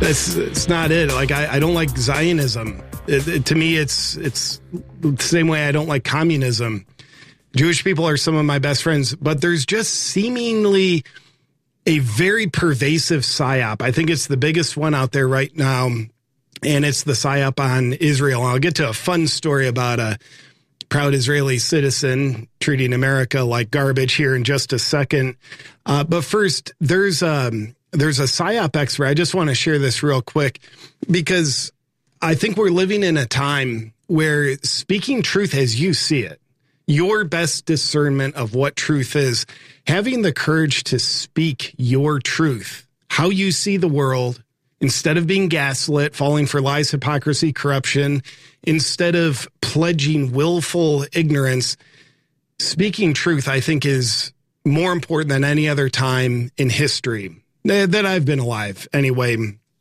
It's not it. Like, I don't like Zionism. To me, it's the same way I don't like communism. Jewish people are some of my best friends, but there's just seemingly a very pervasive psyop. I think it's the biggest one out there right now, and it's the psyop on Israel. I'll get to a fun story about a proud Israeli citizen treating America like garbage here in just a second. But first, there's a psyop expert. I just want to share this real quick because I think we're living in a time where speaking truth as you see it, your best discernment of what truth is, having the courage to speak your truth, how you see the world, instead of being gaslit, falling for lies, hypocrisy, corruption, instead of pledging willful ignorance, speaking truth, I think, is more important than any other time in history that I've been alive anyway.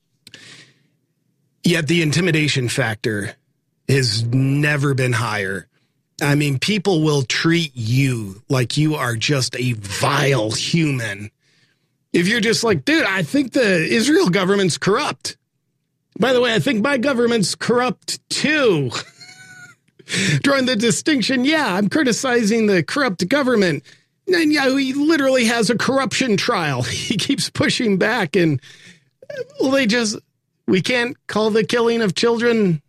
Yet the intimidation factor has never been higher. I mean, people will treat you like you are just a vile human. If you're just like, dude, I think the Israel government's corrupt. By the way, I think my government's corrupt too. Drawing the distinction, yeah, I'm criticizing the corrupt government. And yeah, he literally has a corruption trial. He keeps pushing back, and well, we can't call the killing of children.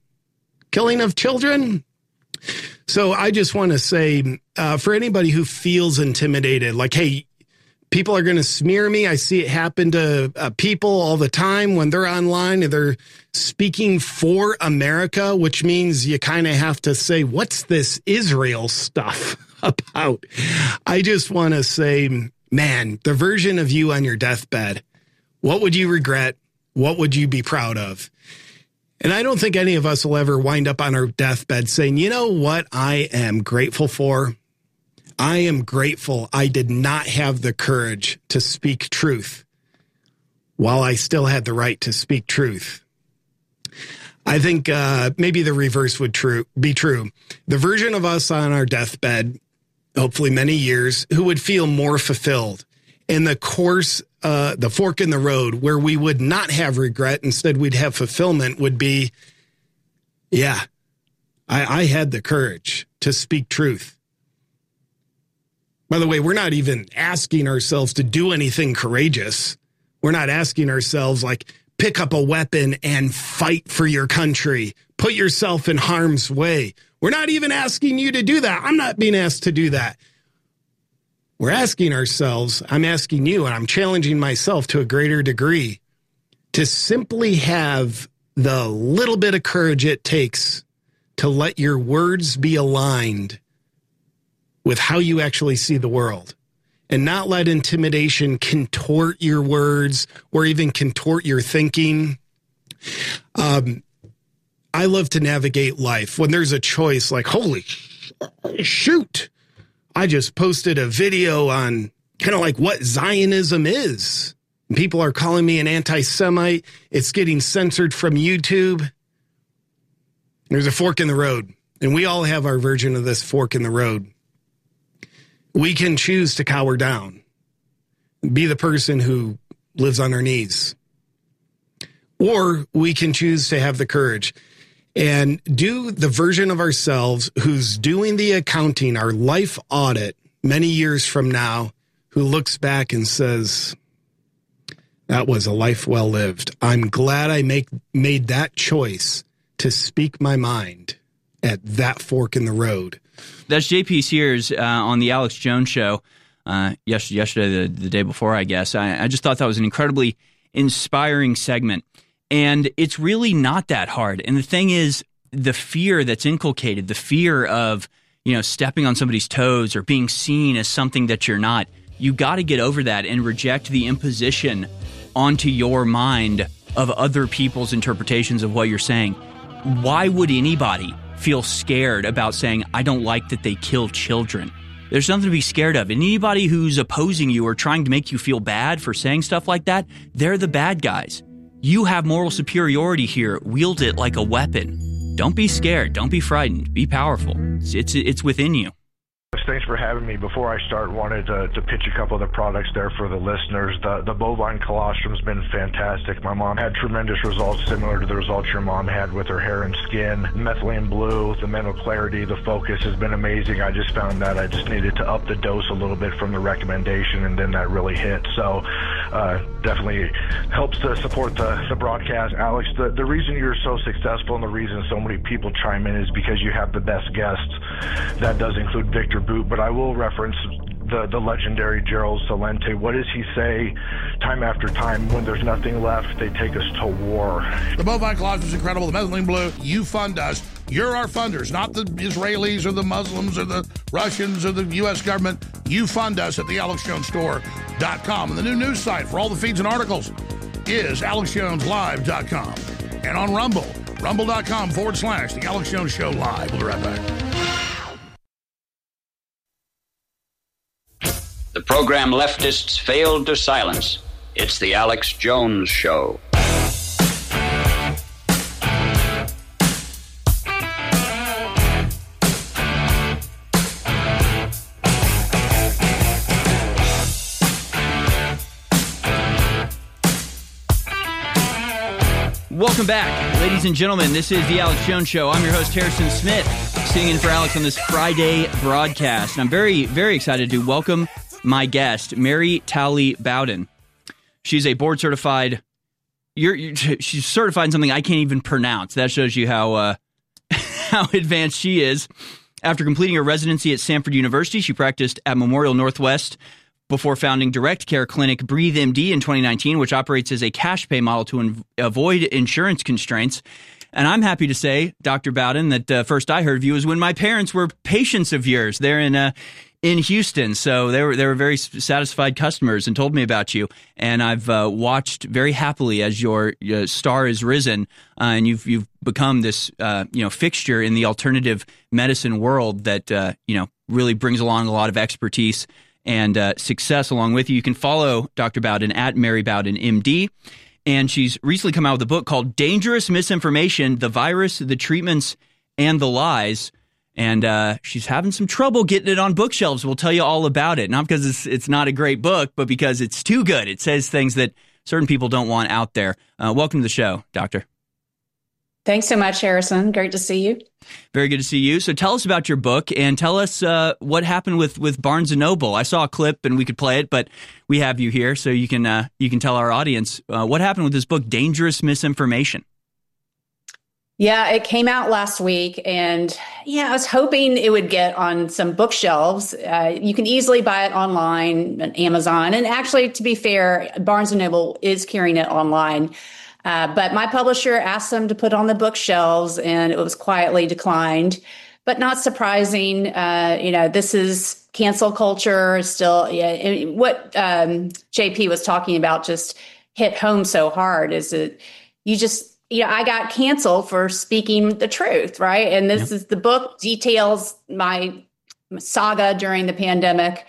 So I just want to say, for anybody who feels intimidated, like, hey, people are going to smear me. I see it happen to people all the time when they're online and they're speaking for America, which means you kind of have to say, what's this Israel stuff about? I just want to say, man, the version of you on your deathbed, what would you regret? What would you be proud of? And I don't think any of us will ever wind up on our deathbed saying, you know what I am grateful for? I am grateful I did not have the courage to speak truth while I still had the right to speak truth. I think maybe the reverse would be true. The version of us on our deathbed, hopefully many years, who would feel more fulfilled. And the course, the fork in the road where we would not have regret, instead we'd have fulfillment, would be, yeah, I had the courage to speak truth. By the way, we're not even asking ourselves to do anything courageous. We're not asking ourselves, like, pick up a weapon and fight for your country. Put yourself in harm's way. We're not even asking you to do that. I'm not being asked to do that. We're asking ourselves, I'm asking you, and I'm challenging myself to a greater degree, to simply have the little bit of courage it takes to let your words be aligned with how you actually see the world, and not let intimidation contort your words or even contort your thinking. I love to navigate life when there's a choice, like, holy shoot, I just posted a video on kind of like what Zionism is. People are calling me an anti-Semite. It's getting censored from YouTube. There's a fork in the road, and we all have our version of this fork in the road. We can choose to cower down, be the person who lives on their knees, or we can choose to have the courage and do the version of ourselves who's doing the accounting, our life audit many years from now, who looks back and says, that was a life well lived. I'm glad I made that choice to speak my mind at that fork in the road. That's JP Sears on the Alex Jones Show yesterday, the day before, I guess. I just thought that was an incredibly inspiring segment. And it's really not that hard. And the thing is, the fear that's inculcated, the fear of, stepping on somebody's toes or being seen as something that you're not, you got to get over that and reject the imposition onto your mind of other people's interpretations of what you're saying. Why would anybody feel scared about saying, I don't like that they kill children? There's nothing to be scared of. And anybody who's opposing you or trying to make you feel bad for saying stuff like that, they're the bad guys. You have moral superiority here. Wield it like a weapon. Don't be scared. Don't be frightened. Be powerful. It's within you. Thanks for having me. Before I start, wanted to pitch a couple of the products there for the listeners. The bovine colostrum's been fantastic. My mom had tremendous results similar to the results your mom had with her hair and skin. Methylene Blue, the mental clarity, the focus has been amazing. I just found that I just needed to up the dose a little bit from the recommendation, and then that really hit. So definitely helps to support the broadcast. Alex, the reason you're so successful and the reason so many people chime in is because you have the best guests. That does include Victor Boot, but I will reference the legendary Gerald Celente. What does he say time after time? When there's nothing left, they take us to war. The bovine colostrum is incredible. The Methylene Blue, you fund us. You're our funders, not the Israelis or the Muslims or the Russians or the U.S. government. You fund us at thealexjonesstore.com. And the new news site for all the feeds and articles is alexjoneslive.com. And on Rumble, rumble.com/The Alex Jones Show Live. We'll be right back. The program leftists failed to silence. It's The Alex Jones Show. Welcome back, ladies and gentlemen. This is The Alex Jones Show. I'm your host, Harrison Smith, sitting in for Alex on this Friday broadcast. And I'm very, very excited to welcome my guest, Mary Talley Bowden. She's a board-certified... she's certified in something I can't even pronounce. That shows you how how advanced she is. After completing her residency at Samford University, she practiced at Memorial Northwest before founding direct care clinic Breathe MD in 2019, which operates as a cash pay model to avoid insurance constraints. And I'm happy to say, Dr. Bowden, that first I heard of you was when my parents were patients of yours there in Houston. So they were very satisfied customers and told me about you. And I've watched very happily as your star has risen, and you've become this fixture in the alternative medicine world that really brings along a lot of expertise and success along with you. You can follow Dr. Bowden at Mary Bowden MD. And she's recently come out with a book called Dangerous Misinformation, The Virus, the Treatments, and the Lies. And she's having some trouble getting it on bookshelves. We'll tell you all about it. Not because it's not a great book, but because it's too good. It says things that certain people don't want out there. Welcome to the show, Doctor. Thanks so much, Harrison. Great to see you. Very good to see you. So tell us about your book and tell us what happened with Barnes & Noble. I saw a clip and we could play it, but we have you here so you can tell our audience what happened with this book, Dangerous Misinformation. Yeah, it came out last week, and I was hoping it would get on some bookshelves. You can easily buy it online on Amazon, and actually, to be fair, Barnes & Noble is carrying it online. But my publisher asked them to put on the bookshelves, and it was quietly declined. But not surprising, this is cancel culture still. Yeah, what JP was talking about just hit home so hard is that I got canceled for speaking the truth, right? And this is the book details my saga during the pandemic.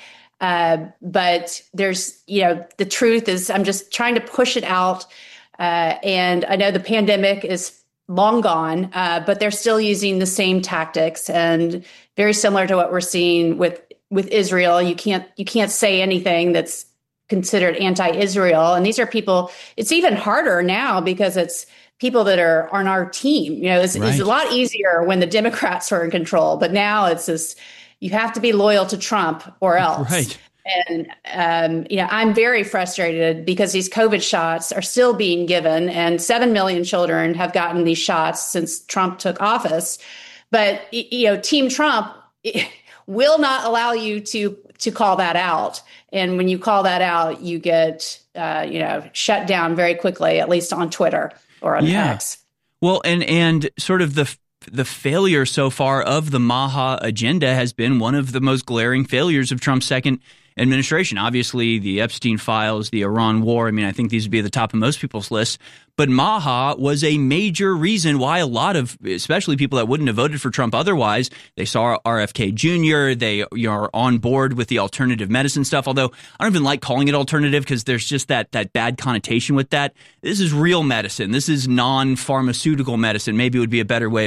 But there's, the truth is I'm just trying to push it out. And I know the pandemic is long gone, but they're still using the same tactics, and very similar to what we're seeing with Israel. You can't say anything that's considered anti-Israel. And these are people, it's even harder now because it's people that are on our team. It's a lot easier when the Democrats are in control, but now it's this, you have to be loyal to Trump or else. Right. And, I'm very frustrated because these COVID shots are still being given, and 7 million children have gotten these shots since Trump took office. But, Team Trump will not allow you to call that out. And when you call that out, you get, shut down very quickly, at least on Twitter or on X. Well, and sort of the failure so far of the Maha agenda has been one of the most glaring failures of Trump's second administration. Obviously, the Epstein files, the Iran war. I mean, I think these would be at the top of most people's lists. But Maha was a major reason why a lot of, especially people that wouldn't have voted for Trump otherwise, they saw RFK Jr., they are on board with the alternative medicine stuff. Although I don't even like calling it alternative because there's just that bad connotation with that. This is real medicine. This is non-pharmaceutical medicine. Maybe it would be a better way of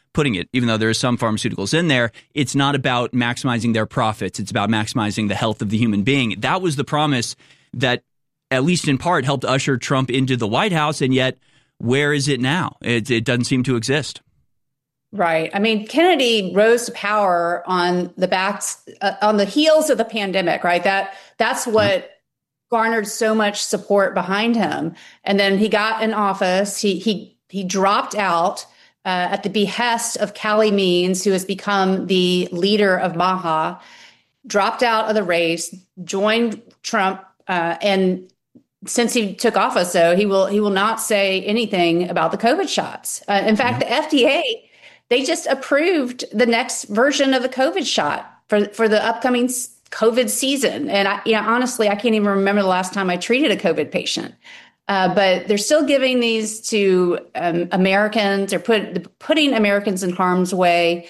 putting it, even though there are some pharmaceuticals in there, it's not about maximizing their profits. It's about maximizing the health of the human being. That was the promise that, at least in part, helped usher Trump into the White House. And yet, where is it now? It doesn't seem to exist. Right. I mean, Kennedy rose to power on the heels of the pandemic, right? That's what garnered so much support behind him. And then he got in office. He dropped out at the behest of Calley Means, who has become the leader of MAHA, dropped out of the race, joined Trump, and since he took office, though, he will not say anything about the COVID shots. In fact, the FDA, they just approved the next version of the COVID shot for the upcoming COVID season. And honestly, I can't even remember the last time I treated a COVID patient. But they're still giving these to Americans. They're putting Americans in harm's way.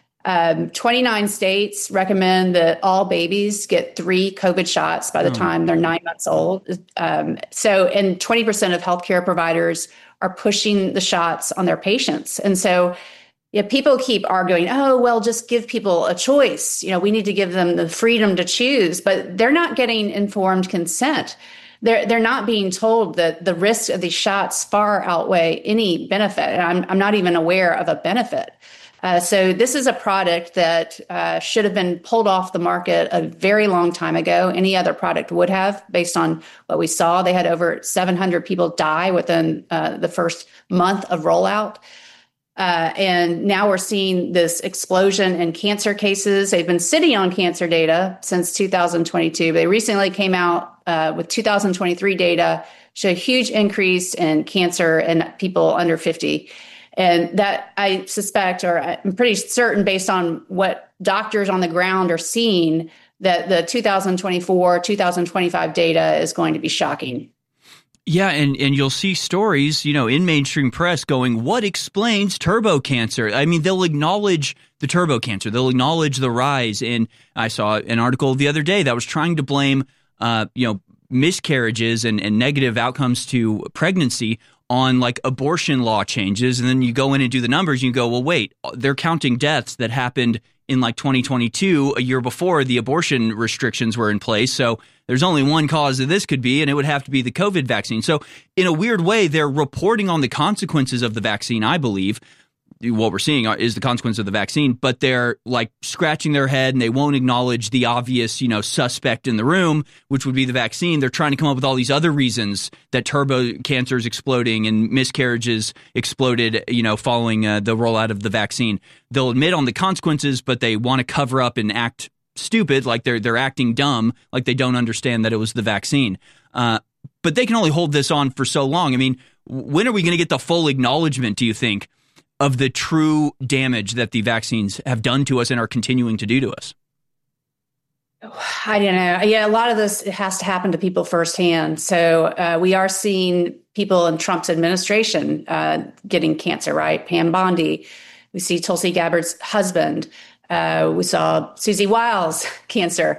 29 states recommend that all babies get 3 COVID shots by the time they're 9 months old. And 20% of healthcare providers are pushing the shots on their patients. And so people keep arguing, oh, well, just give people a choice. We need to give them the freedom to choose, but they're not getting informed consent. They're not being told that the risks of these shots far outweigh any benefit. And I'm not even aware of a benefit. So this is a product that should have been pulled off the market a very long time ago. Any other product would have, based on what we saw. They had over 700 people die within the first month of rollout. And now we're seeing this explosion in cancer cases. They've been sitting on cancer data since 2022. They recently came out with 2023 data, show a huge increase in cancer in people under 50. And that, I suspect, or I'm pretty certain, based on what doctors on the ground are seeing, that the 2024, 2025 data is going to be shocking. Yeah, and you'll see stories, in mainstream press going, what explains turbo cancer? I mean, they'll acknowledge the turbo cancer. They'll acknowledge the rise. And I saw an article the other day that was trying to blame, miscarriages and negative outcomes to pregnancy on like abortion law changes. And then you go in and do the numbers and you go, well, wait, they're counting deaths that happened in like 2022, a year before the abortion restrictions were in place. So there's only one cause that this could be, and it would have to be the COVID vaccine. So in a weird way, they're reporting on the consequences of the vaccine, I believe. What we're seeing is the consequence of the vaccine, but they're like scratching their head and they won't acknowledge the obvious, suspect in the room, which would be the vaccine. They're trying to come up with all these other reasons that turbo cancer is exploding and miscarriages exploded, following the rollout of the vaccine. They'll admit on the consequences, but they want to cover up and act stupid, like they're acting dumb, like they don't understand that it was the vaccine. But they can only hold this on for so long. I mean, when are we going to get the full acknowledgement, do you think, of the true damage that the vaccines have done to us and are continuing to do to us? I don't know. Yeah, a lot of this has to happen to people firsthand. So we are seeing people in Trump's administration getting cancer, right? Pam Bondi. We see Tulsi Gabbard's husband. We saw Susie Wiles cancer.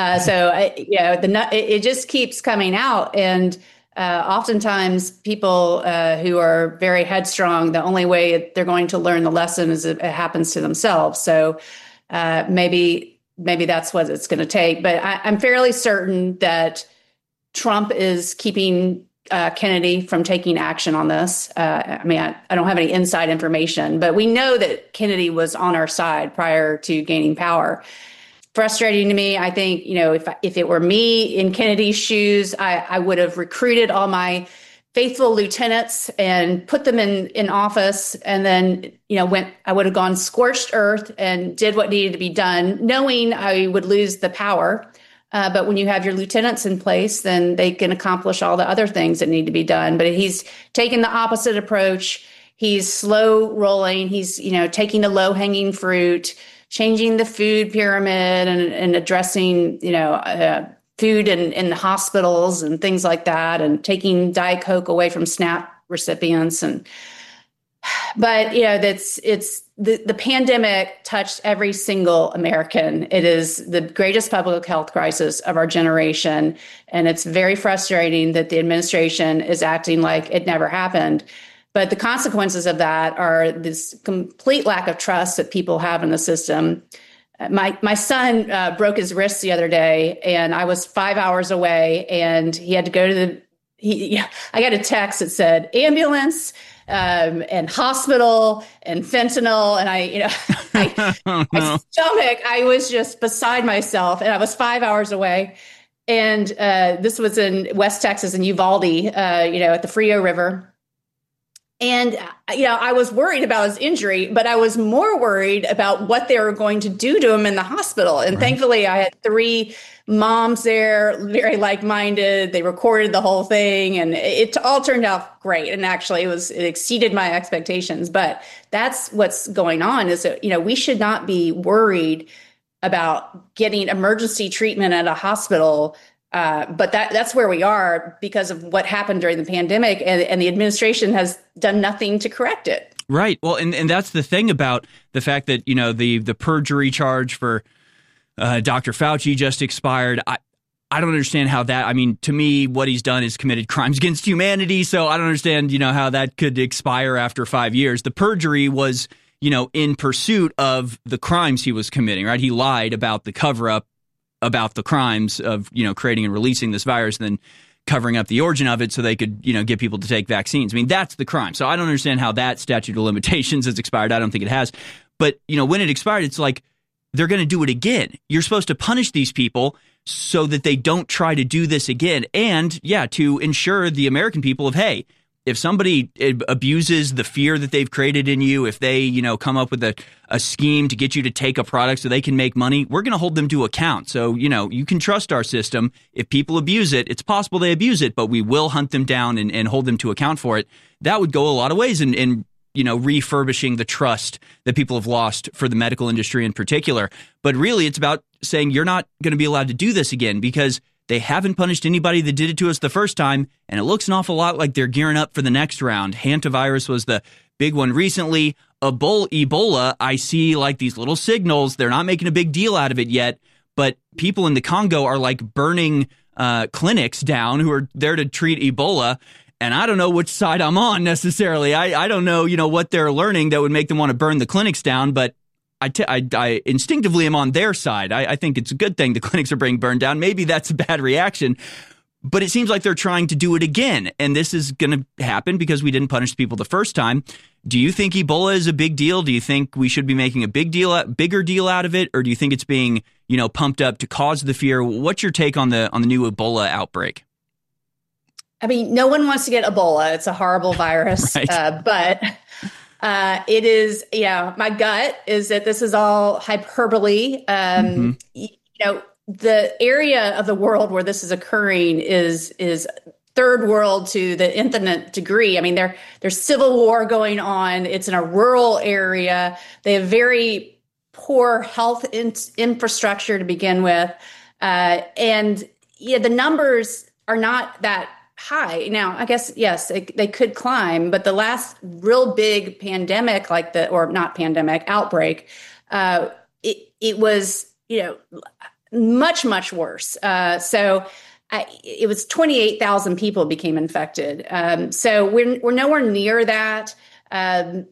It just keeps coming out. And oftentimes people who are very headstrong, the only way they're going to learn the lesson is if it happens to themselves. So maybe that's what it's going to take. But I'm fairly certain that Trump is keeping Kennedy from taking action on this. I don't have any inside information, but we know that Kennedy was on our side prior to gaining power. Frustrating to me. I think, if it were me in Kennedy's shoes, I would have recruited all my faithful lieutenants and put them in office. And then, I would have gone scorched earth and did what needed to be done, knowing I would lose the power. But when you have your lieutenants in place, then they can accomplish all the other things that need to be done. But he's taken the opposite approach. He's slow rolling. He's, taking the low hanging fruit, changing the food pyramid and addressing, food in the hospitals and things like that, and taking Diet Coke away from SNAP recipients. But the pandemic touched every single American. It is the greatest public health crisis of our generation. And it's very frustrating that the administration is acting like it never happened. But the consequences of that are this complete lack of trust that people have in the system. My son broke his wrist the other day, and I was 5 hours away, and he had to go to I got a text that said ambulance and hospital and fentanyl, and my stomach, I was just beside myself, and I was 5 hours away. And this was in West Texas, in Uvalde, at the Frio River. And, I was worried about his injury, but I was more worried about what they were going to do to him in the hospital. And Thankfully, I had 3 moms there, very like-minded. They recorded the whole thing, and it all turned out great. And actually, it exceeded my expectations. But that's what's going on, is that, we should not be worried about getting emergency treatment at a hospital. But that's where we are because of what happened during the pandemic, and the administration has done nothing to correct it. Right. Well, and that's the thing about the fact that, the perjury charge for Dr. Fauci just expired. I don't understand how that, to me, what he's done is committed crimes against humanity. So I don't understand, how that could expire after 5 years. The perjury was, in pursuit of the crimes he was committing, right? He lied about the cover-up, about the crimes of, creating and releasing this virus, and then covering up the origin of it so they could, get people to take vaccines. That's the crime. So I don't understand how that statute of limitations has expired. I don't think it has. But, when it expired, it's like they're going to do it again. You're supposed to punish these people so that they don't try to do this again. And, to ensure the American people of, hey, if somebody abuses the fear that they've created in you, if they, come up with a scheme to get you to take a product so they can make money, we're going to hold them to account. So, you can trust our system. If people abuse it, it's possible they abuse it, but we will hunt them down and hold them to account for it. That would go a lot of ways in refurbishing the trust that people have lost for the medical industry in particular. But really, it's about saying you're not going to be allowed to do this again, because they haven't punished anybody that did it to us the first time, and it looks an awful lot like they're gearing up for the next round. Hantavirus was the big one recently. Ebola, I see like these little signals. They're not making a big deal out of it yet, but people in the Congo are like burning clinics down who are there to treat Ebola. And I don't know which side I'm on necessarily. I don't know, what they're learning that would make them want to burn the clinics down, but I instinctively am on their side. I think it's a good thing the clinics are being burned down. Maybe that's a bad reaction, but it seems like they're trying to do it again. And this is going to happen because we didn't punish people the first time. Do you think Ebola is a big deal? Do you think we should be making a bigger deal out of it? Or do you think it's being, pumped up to cause the fear? What's your take on the new Ebola outbreak? No one wants to get Ebola. It's a horrible virus, right. But it is, my gut is that this is all hyperbole. The area of the world where this is occurring is third world to the infinite degree. There's civil war going on. It's in a rural area. They have very poor health infrastructure to begin with. The numbers are not that high. Now, I guess, yes, they could climb, but the last real big pandemic, outbreak, it was, much, much worse. It was 28,000 people became infected. So we're nowhere near that. And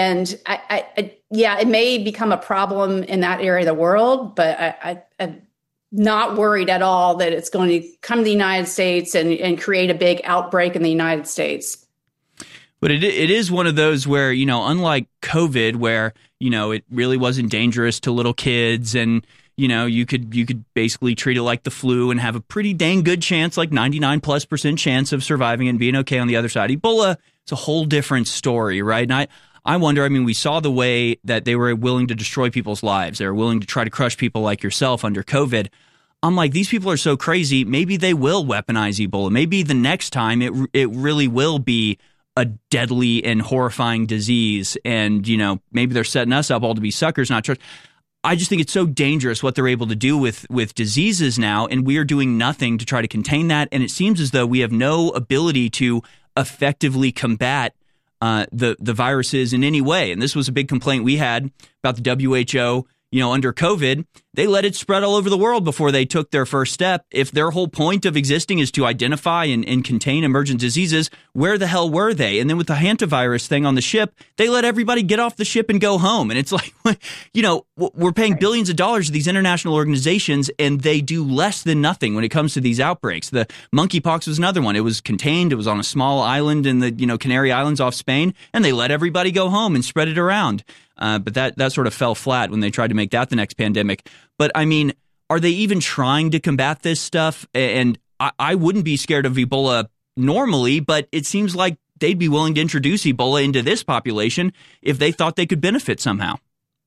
it may become a problem in that area of the world, but I'm not worried at all that it's going to come to the United States and create a big outbreak in the United States. But it is one of those where, unlike COVID, where, it really wasn't dangerous to little kids and, you could basically treat it like the flu and have a pretty dang good chance, like 99+% chance of surviving and being okay on the other side. Ebola, it's a whole different story, right? And I wonder, we saw the way that they were willing to destroy people's lives. They were willing to try to crush people like yourself under COVID. I'm like, these people are so crazy. Maybe they will weaponize Ebola. Maybe the next time it really will be a deadly and horrifying disease. And, maybe they're setting us up all to be suckers, not trust. I just think it's so dangerous what they're able to do with diseases now, and we are doing nothing to try to contain that. And it seems as though we have no ability to effectively combat the viruses in any way. And this was a big complaint we had about the WHO, under COVID, they let it spread all over the world before they took their first step. If their whole point of existing is to identify and contain emergent diseases, where the hell were they? And then with the hantavirus thing on the ship, they let everybody get off the ship and go home. And it's like, we're paying billions of dollars to these international organizations, and they do less than nothing when it comes to these outbreaks. The monkeypox was another one. It was contained. It was on a small island in the, Canary Islands off Spain, and they let everybody go home and spread it around. But that sort of fell flat when they tried to make that the next pandemic. But I mean, are they even trying to combat this stuff? And I wouldn't be scared of Ebola normally, but it seems like they'd be willing to introduce Ebola into this population if they thought they could benefit somehow.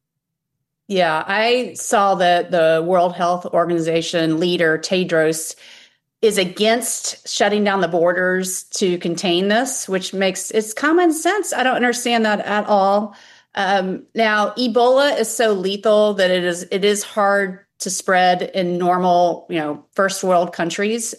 Yeah, I saw that the World Health Organization leader, Tedros, is against shutting down the borders to contain this, which it's common sense. I don't understand that at all. Now, Ebola is so lethal that it is hard to spread in normal, first world countries.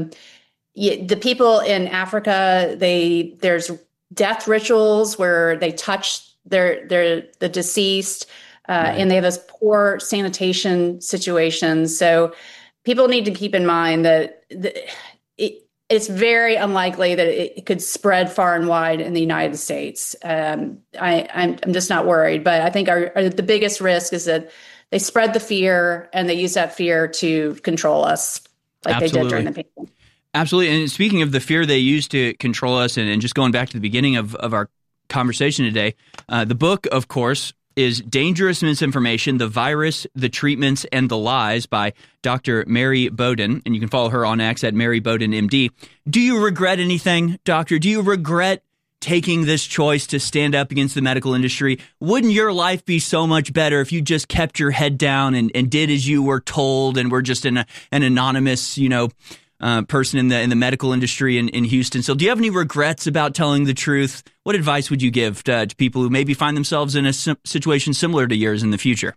The people in Africa, there's death rituals where they touch the deceased, and they have this poor sanitation situations. So people need to keep in mind that it's very unlikely that it could spread far and wide in the United States. I'm just not worried, but I think the biggest risk is that they spread the fear and they use that fear to control us, like Absolutely. They did during the pandemic. Absolutely. And speaking of the fear they use to control us, and just going back to the beginning of our conversation today, the book, of course, is Dangerous Misinformation, The Virus, the Treatments, and the Lies by Dr. Mary Bowden. And you can follow her on X at Mary Bowden, MD. Do you regret anything, doctor? Do you regret taking this choice to stand up against the medical industry? Wouldn't your life be so much better if you just kept your head down and did as you were told and were just an anonymous, person in the medical industry in Houston? So do you have any regrets about telling the truth? What advice would you give to people who maybe find themselves in a situation similar to yours in the future?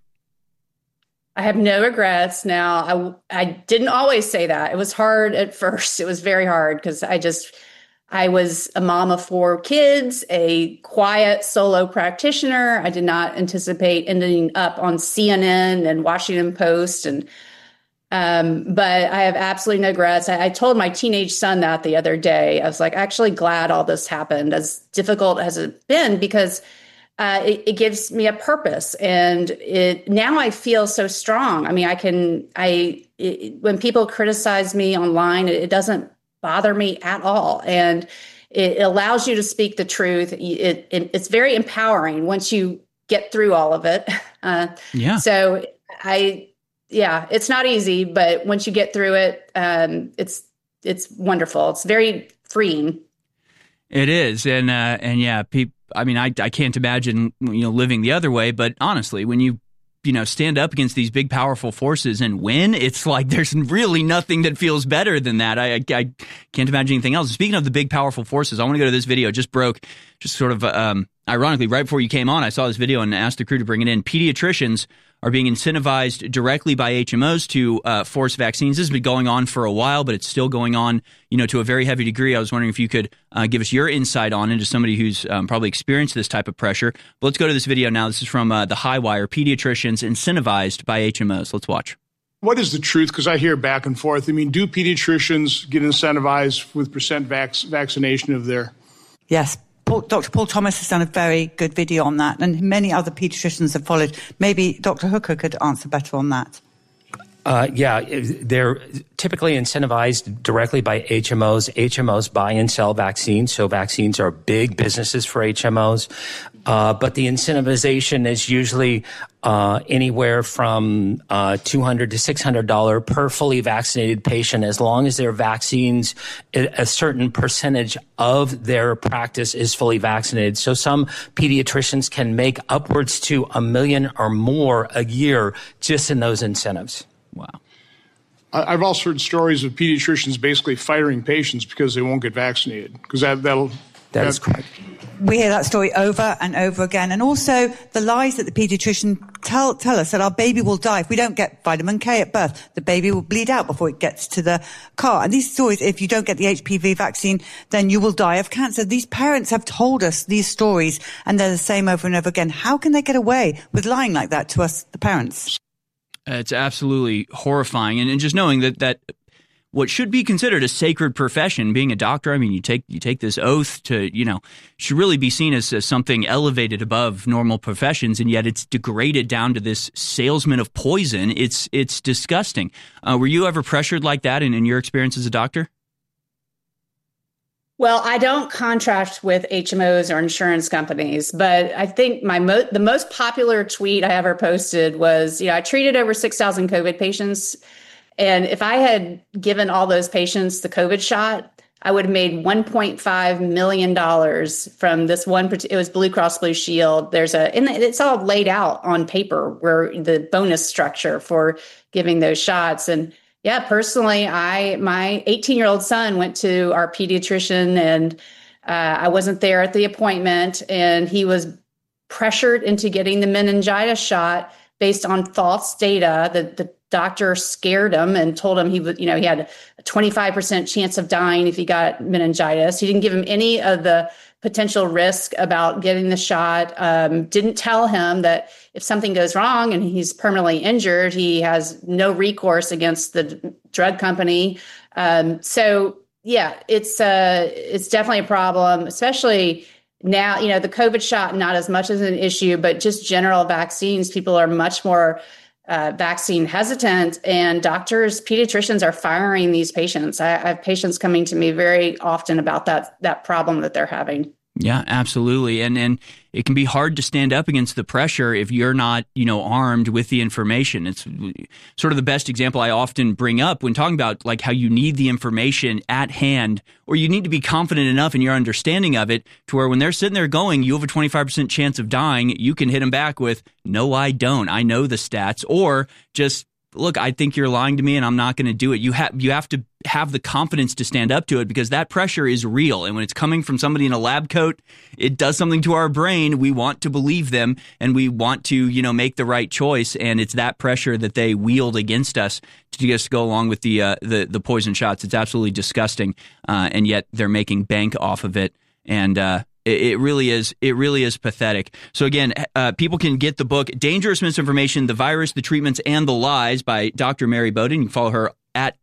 I have no regrets. Now, I didn't always say that. It was hard at first. It was very hard because I was a mom of 4 kids, a quiet solo practitioner. I did not anticipate ending up on CNN and Washington Post but I have absolutely no regrets. I told my teenage son that the other day. I was like, actually glad all this happened, as difficult as it's been, because it gives me a purpose. And now I feel so strong. I mean, when people criticize me online, it doesn't bother me at all. And it allows you to speak the truth. It's very empowering once you get through all of it. So it's not easy, but once you get through it, it's wonderful. It's very freeing. It is. And yeah, I can't imagine, living the other way, but honestly, when you stand up against these big, powerful forces and win, it's like there's really nothing that feels better than that. I can't imagine anything else. Speaking of the big, powerful forces, I want to go to this video. It just broke, just sort of ironically, right before you came on, I saw this video and asked the crew to bring it in. Pediatricians are being incentivized directly by HMOs to force vaccines. This has been going on for a while, but it's still going on, to a very heavy degree. I was wondering if you could give us your insight on it as somebody who's probably experienced this type of pressure. But let's go to this video now. This is from the High Wire, Pediatricians Incentivized by HMOs. Let's watch. What is the truth? Because I hear back and forth. I mean, do pediatricians get incentivized with percent vaccination of their... Yes. Dr. Paul Thomas has done a very good video on that, and many other pediatricians have followed. Maybe Dr. Hooker could answer better on that. They're typically incentivized directly by HMOs. HMOs buy and sell vaccines, so vaccines are big businesses for HMOs. But the incentivization is usually anywhere from $200 to $600 per fully vaccinated patient, as long as their vaccines, a certain percentage of their practice is fully vaccinated. So some pediatricians can make upwards to $1 million or more a year just in those incentives. Wow. I've also heard stories of pediatricians basically firing patients because they won't get vaccinated. Because that is correct. we hear that story over and over again. And also the lies that the pediatrician tell us that our baby will die if we don't get vitamin K at birth. The baby will bleed out before it gets to the car. And these stories, if you don't get the HPV vaccine, then you will die of cancer. These parents have told us these stories, and they're the same over and over again. How can they get away with lying like that to us, the parents? It's absolutely horrifying. And just knowing that what should be considered a sacred profession, being a doctor, I mean, you take this oath to, should really be seen as something elevated above normal professions, and yet it's degraded down to this salesman of poison. It's disgusting. Were you ever pressured like that in your experience as a doctor? Well, I don't contract with HMOs or insurance companies, but I think the most popular tweet I ever posted was, I treated over 6,000 COVID patients. And if I had given all those patients the COVID shot, I would have made $1.5 million from this one. It was Blue Cross Blue Shield. And it's all laid out on paper where the bonus structure for giving those shots. And yeah, personally, my 18-year-old son went to our pediatrician, and I wasn't there at the appointment, and he was pressured into getting the meningitis shot based on false data. The doctor scared him and told him he had a 25% chance of dying if he got meningitis. He didn't give him any of the potential risk about getting the shot. Didn't tell him that if something goes wrong and he's permanently injured, he has no recourse against the drug company. So yeah, it's definitely a problem, especially now. The COVID shot, not as much as an issue, but just general vaccines. People are much more vaccine hesitant, and pediatricians are firing these patients. I have patients coming to me very often about that problem that they're having. Yeah, absolutely. And it can be hard to stand up against the pressure if you're not, armed with the information. It's sort of the best example I often bring up when talking about like how you need the information at hand, or you need to be confident enough in your understanding of it to where when they're sitting there going, you have a 25% chance of dying, you can hit them back with, no, I don't. I know the stats, or just, look, I think you're lying to me and I'm not going to do it. You have to have the confidence to stand up to it, because that pressure is real. And when it's coming from somebody in a lab coat, it does something to our brain. We want to believe them, and we want to, make the right choice. And it's that pressure that they wield against us to just go along with the poison shots. It's absolutely disgusting. And yet they're making bank off of it. And, it really is pathetic. So again, people can get the book, Dangerous Misinformation, The Virus, the Treatments, and the Lies by Dr. Mary Bowden. You can follow her at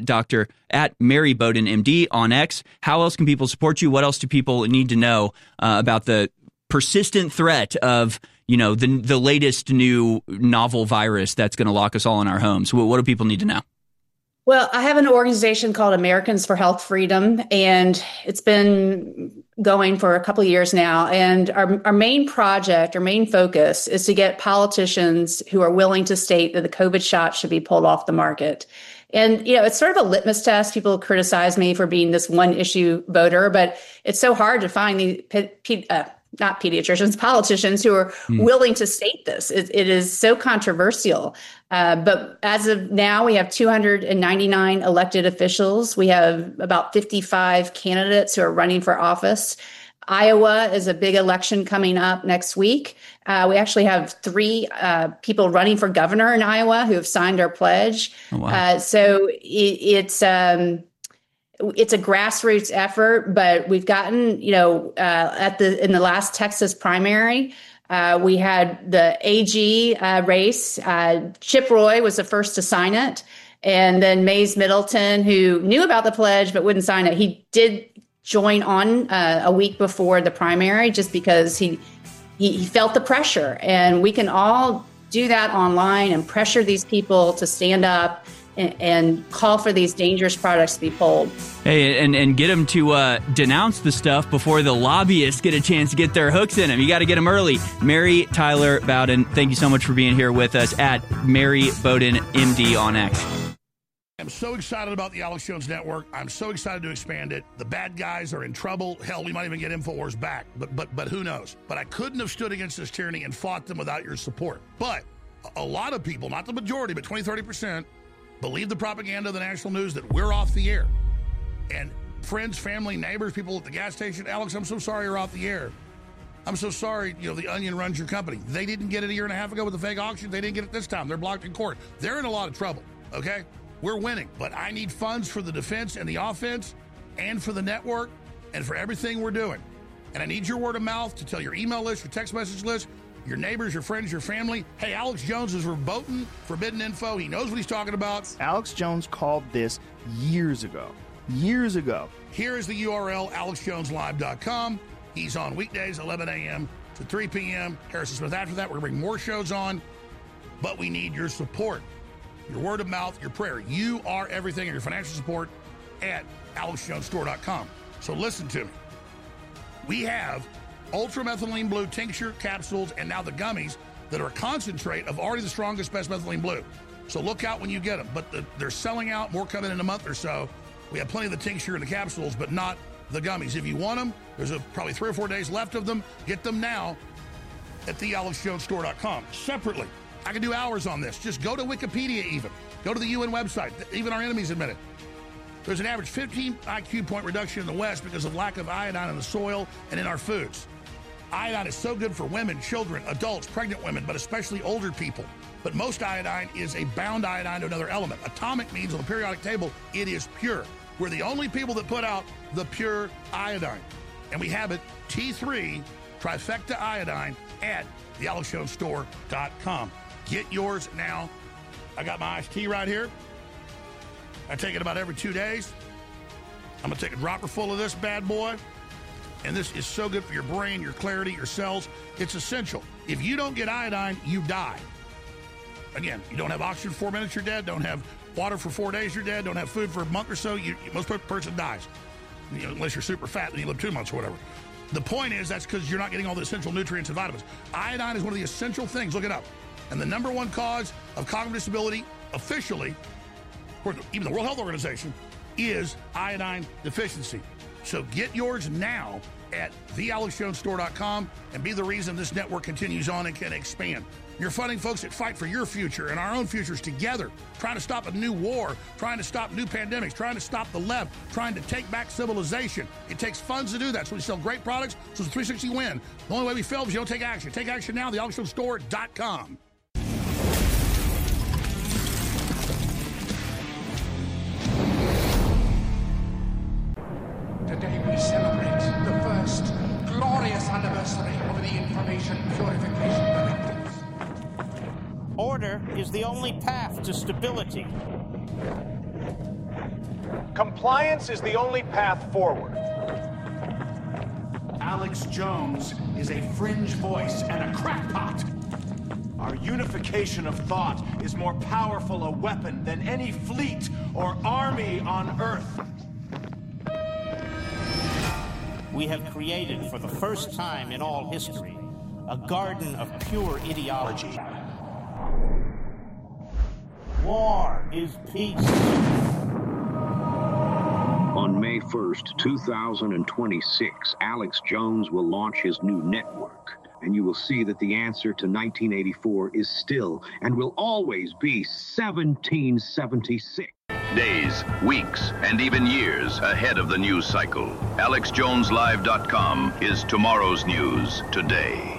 Mary Bowden MD on X. How else can people support you? What else do people need to know about the persistent threat of, the latest new novel virus that's going to lock us all in our homes? What do people need to know? Well, I have an organization called Americans for Health Freedom, and it's been going for a couple of years now. And our main project, our main focus is to get politicians who are willing to state that the COVID shot should be pulled off the market. And, it's sort of a litmus test. People criticize me for being this one issue voter, but it's so hard to find the not pediatricians, politicians who are willing to state this. It is so controversial. But as of now, we have 299 elected officials. We have about 55 candidates who are running for office. Iowa is a big election coming up next week. We actually have 3 people running for governor in Iowa who have signed our pledge. Oh, wow. So it's a grassroots effort, but we've gotten, in the last Texas primary, we had the AG race. Chip Roy was the first to sign it. And then Mays Middleton, who knew about the pledge but wouldn't sign it, he did join on a week before the primary just because he felt the pressure. And we can all do that online and pressure these people to stand up and call for these dangerous products to be pulled. Hey, and get them to denounce the stuff before the lobbyists get a chance to get their hooks in them. You got to get them early. Mary Tyler Bowden, thank you so much for being here with us at Mary Bowden MD on X. I'm so excited about the Alex Jones Network. I'm so excited to expand it. The bad guys are in trouble. Hell, we might even get InfoWars back, but who knows? But I couldn't have stood against this tyranny and fought them without your support. But a lot of people, not the majority, but 20-30%, believe the propaganda of the national news that we're off the air. And friends, family, neighbors, people at the gas station, Alex, I'm so sorry you're off the air. I'm so sorry, the Onion runs your company. They didn't get it a year and a half ago with the fake auction. They didn't get it this time. They're blocked in court. They're in a lot of trouble, okay? We're winning, but I need funds for the defense and the offense and for the network and for everything we're doing. And I need your word of mouth to tell your email list, your text message list, your neighbors, your friends, your family. Hey, Alex Jones is verboten forbidden info. He knows what he's talking about. Alex Jones called this years ago. Years ago. Here is the URL, alexjoneslive.com. He's on weekdays, 11 a.m. to 3 p.m. Harrison Smith after that. We're going to bring more shows on, but we need your support, your word of mouth, your prayer. You are everything, and your financial support at alexjonestore.com. So listen to me. We have ultramethylene blue tincture capsules and now the gummies that are a concentrate of already the strongest, best methylene blue. So look out when you get them. But they're selling out, more coming in a month or so. We have plenty of the tincture and the capsules, but not the gummies. If you want them, there's probably 3 or 4 days left of them. Get them now at thealexjonestore.com. Separately, I can do hours on this. Just go to Wikipedia even. Go to the UN website. Even our enemies admit it. There's an average 15 IQ point reduction in the West because of lack of iodine in the soil and in our foods. Iodine is so good for women, children, adults, pregnant women, but especially older people. But most iodine is a bound iodine to another element. Atomic means on the periodic table, it is pure. We're the only people that put out the pure iodine. And we have it, T3 trifecta iodine at thealexjonestore.com. Get yours now. I got my iced tea right here. I take it about every 2 days. I'm going to take a dropper full of this bad boy. And this is so good for your brain, your clarity, your cells. It's essential. If you don't get iodine, you die. Again, you don't have oxygen for 4 minutes, you're dead. Don't have water for 4 days, you're dead. Don't have food for a month or so, most person dies. Unless you're super fat and you live 2 months or whatever. The point is that's because you're not getting all the essential nutrients and vitamins. Iodine is one of the essential things. Look it up. And the number one cause of cognitive disability officially, even the World Health Organization, is iodine deficiency. So get yours now at thealexjonestore.com and be the reason this network continues on and can expand. You're funding folks that fight for your future and our own futures together, trying to stop a new war, trying to stop new pandemics, trying to stop the left, trying to take back civilization. It takes funds to do that. So we sell great products. So it's a 360 win. The only way we fail is you don't take action. Take action now, thealexjonestore.com. Today we celebrate the first glorious anniversary of the Information Purification Directives. Order is the only path to stability. Compliance is the only path forward. Alex Jones is a fringe voice and a crackpot. Our unification of thought is more powerful a weapon than any fleet or army on Earth. We have created, for the first time in all history, a garden of pure ideology. War is peace. On May 1st, 2026, Alex Jones will launch his new network, and you will see that the answer to 1984 is still and will always be 1776. Days, weeks, and even years ahead of the news cycle. AlexJonesLive.com is tomorrow's news today.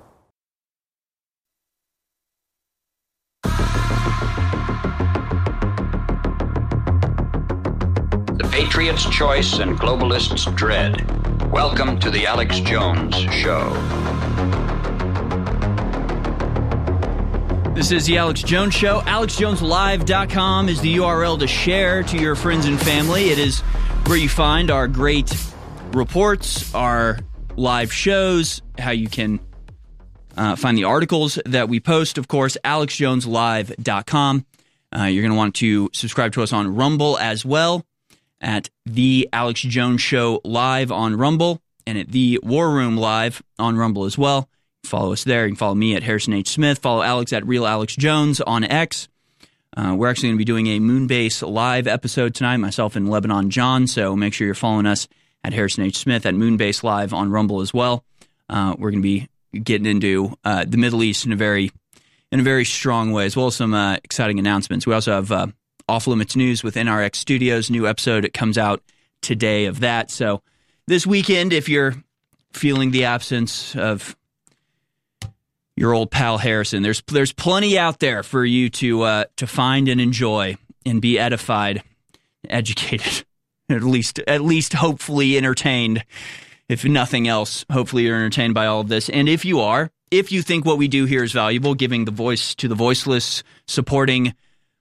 The Patriots' choice and globalists' dread. Welcome to the Alex Jones Show. This is the Alex Jones Show. AlexJonesLive.com is the URL to share to your friends and family. It is where you find our great reports, our live shows, how you can find the articles that we post, of course, AlexJonesLive.com. You're going to want to subscribe to us on Rumble as well, at The Alex Jones Show Live on Rumble, and at The War Room Live on Rumble as well. Follow us there. You can follow me at Harrison H. Smith. Follow Alex at Real Alex Jones on X. We're actually going to be doing a Moonbase Live episode tonight, myself and Lebanon John, so make sure you're following us at Harrison H. Smith at Moonbase Live on Rumble as well. We're going to be getting into the Middle East in a very strong way, as well as some exciting announcements. We also have Off Limits News with NRX Studios, new episode. It comes out today of that. So this weekend, if you're feeling the absence of your old pal Harrison, there's plenty out there for you to find and enjoy and be edified, educated, at least hopefully entertained. If nothing else, hopefully you're entertained by all of this. And if you think what we do here is valuable, giving the voice to the voiceless, supporting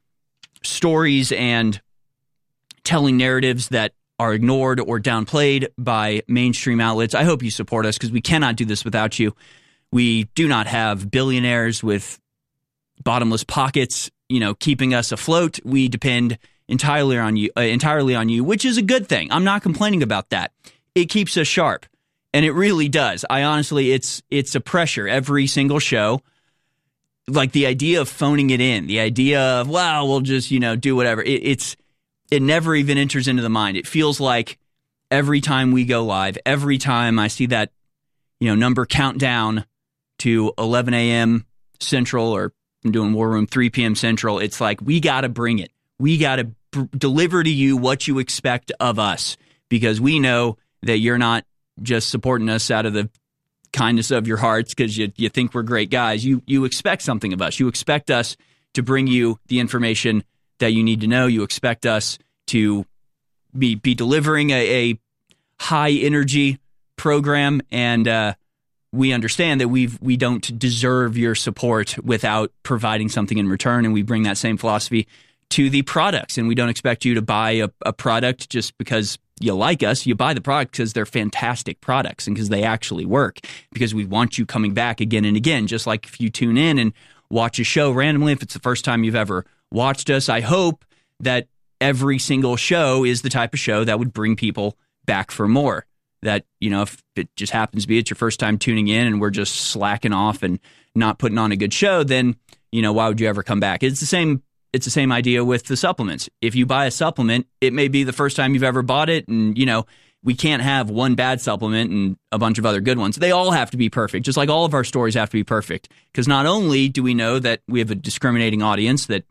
stories and telling narratives that are ignored or downplayed by mainstream outlets, I hope you support us, because we cannot do this without you. We do not have billionaires with bottomless pockets, keeping us afloat. We depend entirely on you, which is a good thing. I'm not complaining about that. It keeps us sharp, and it really does. It's a pressure every single show. Like the idea of phoning it in, the idea of, well, we'll just, do whatever. It never even enters into the mind. It feels like every time we go live, every time I see that, number count down to 11 a.m. Central, or I'm doing War Room 3 p.m. Central, it's like, we got to bring it. We got to deliver to you what you expect of us, because we know that you're not just supporting us out of the kindness of your hearts because you think we're great guys. You expect something of us. You expect us to bring you the information that you need to know. You expect us to be delivering a high energy program, and we understand that we don't deserve your support without providing something in return, and we bring that same philosophy to the products. And we don't expect you to buy a product just because you like us. You buy the product because they're fantastic products and because they actually work, because we want you coming back again and again. Just like if you tune in and watch a show randomly, if it's the first time you've ever watched us, I hope that every single show is the type of show that would bring people back for more. That, if it just happens to be it's your first time tuning in and we're just slacking off and not putting on a good show, then, why would you ever come back? It's the same idea with the supplements. If you buy a supplement, it may be the first time you've ever bought it, and, we can't have one bad supplement and a bunch of other good ones. They all have to be perfect, just like all of our stories have to be perfect. Because not only do we know that we have a discriminating audience that,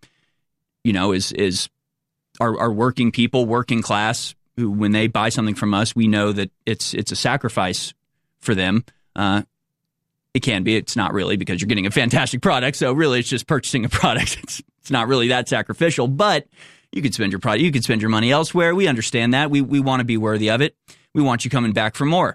is our working people, working class, who, when they buy something from us, we know that it's a sacrifice for them. It can be. It's not really, because you're getting a fantastic product. So really, it's just purchasing a product. It's not really that sacrificial. But you could spend your money elsewhere. We understand that. We want to be worthy of it. We want you coming back for more.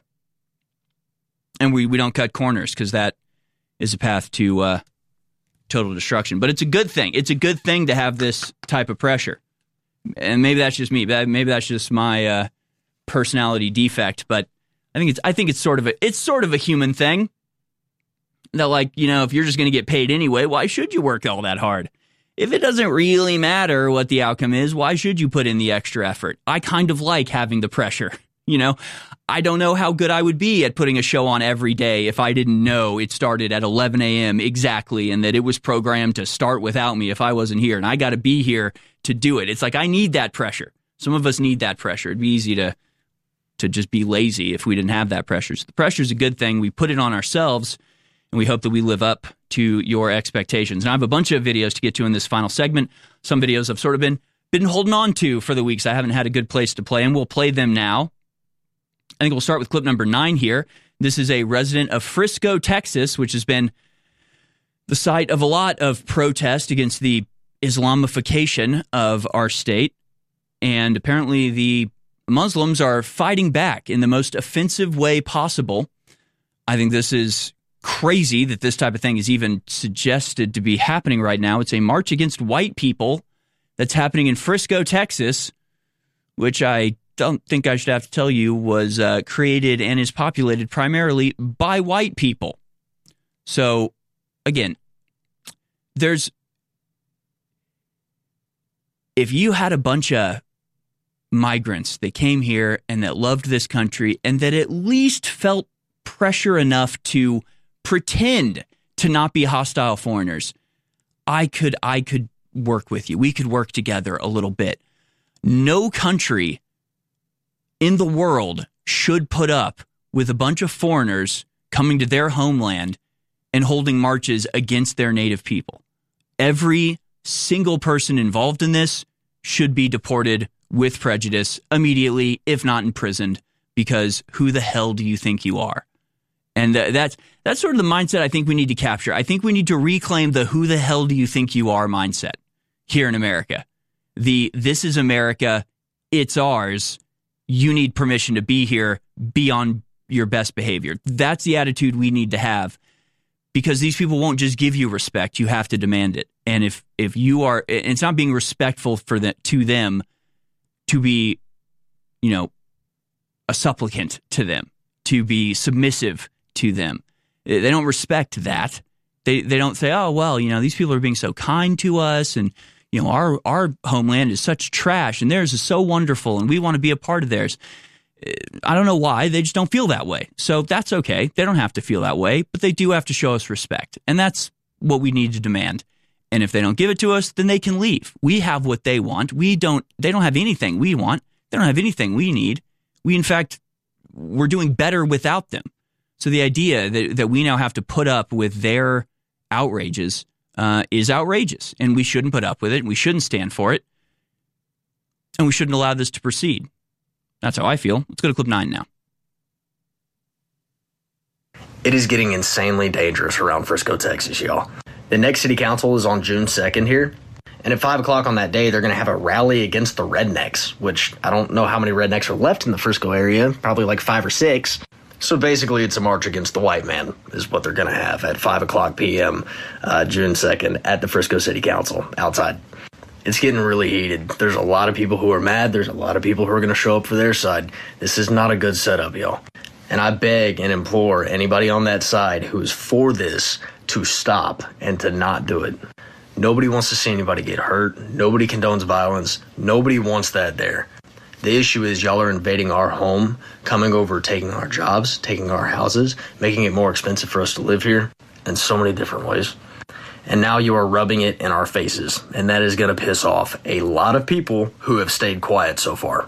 And we don't cut corners, because that is a path to total destruction. But it's a good thing. It's a good thing to have this type of pressure. And maybe that's just me. Maybe that's just my personality defect. But I think it's sort of a human thing. That, like, if you're just going to get paid anyway, why should you work all that hard? If it doesn't really matter what the outcome is, why should you put in the extra effort? I kind of like having the pressure. I don't know how good I would be at putting a show on every day if I didn't know it started at 11 a.m. exactly, and that it was programmed to start without me if I wasn't here, and I got to be here to do it. It's like, I need that pressure. Some of us need that pressure. It'd be easy to just be lazy if we didn't have that pressure. So the pressure is a good thing. We put it on ourselves, and we hope that we live up to your expectations. And I have a bunch of videos to get to in this final segment. Some videos I've sort of been holding on to for the weeks. I haven't had a good place to play, and we'll play them now. I think we'll start with clip number 9 here. This is a resident of Frisco, Texas, which has been the site of a lot of protest against the Islamification of our state. And apparently the Muslims are fighting back in the most offensive way possible. I think this is crazy that this type of thing is even suggested to be happening right now. It's a march against white people that's happening in Frisco, Texas, which I don't think I should have to tell you was created and is populated primarily by white people. So, again, if you had a bunch of migrants that came here and that loved this country and that at least felt pressure enough to pretend to not be hostile foreigners, I could work with you. We could work together a little bit. No country in the world should put up with a bunch of foreigners coming to their homeland and holding marches against their native people. Every single person involved in this should be deported with prejudice immediately, if not imprisoned, because who the hell do you think you are? And that's sort of the mindset I think we need to capture. I think we need to reclaim the who the hell do you think you are mindset here in America. This is America. It's ours. You need permission to be here. Be on your best behavior. That's the attitude we need to have, because these people won't just give you respect. You have to demand it. And if you are, it's not being respectful to them to be, a supplicant to them, to be submissive to them. They don't respect that. They don't say, oh, well, these people are being so kind to us, and our homeland is such trash and theirs is so wonderful and we want to be a part of theirs. I don't know why. They just don't feel that way. So that's okay. They don't have to feel that way, but they do have to show us respect. And that's what we need to demand. And if they don't give it to us, then they can leave. We have what they want. They don't have anything we want. They don't have anything we need. We're doing better without them. So the idea that we now have to put up with their outrages is outrageous, and we shouldn't put up with it, and we shouldn't stand for it, and we shouldn't allow this to proceed. That's how I feel. Let's go to clip 9 now. It is getting insanely dangerous around Frisco, Texas, y'all. The next city council is on June 2nd here, and at 5 o'clock on that day, they're going to have a rally against the rednecks, which I don't know how many rednecks are left in the Frisco area, probably like 5 or 6. So basically, it's a march against the white man is what they're going to have at 5 o'clock p.m. June 2nd at the Frisco City Council outside. It's getting really heated. There's a lot of people who are mad. There's a lot of people who are going to show up for their side. This is not a good setup, y'all. And I beg and implore anybody on that side who is for this to stop and to not do it. Nobody wants to see anybody get hurt. Nobody condones violence. Nobody wants that there. The issue is y'all are invading our home, coming over, taking our jobs, taking our houses, making it more expensive for us to live here in so many different ways. And now you are rubbing it in our faces, and that is going to piss off a lot of people who have stayed quiet so far.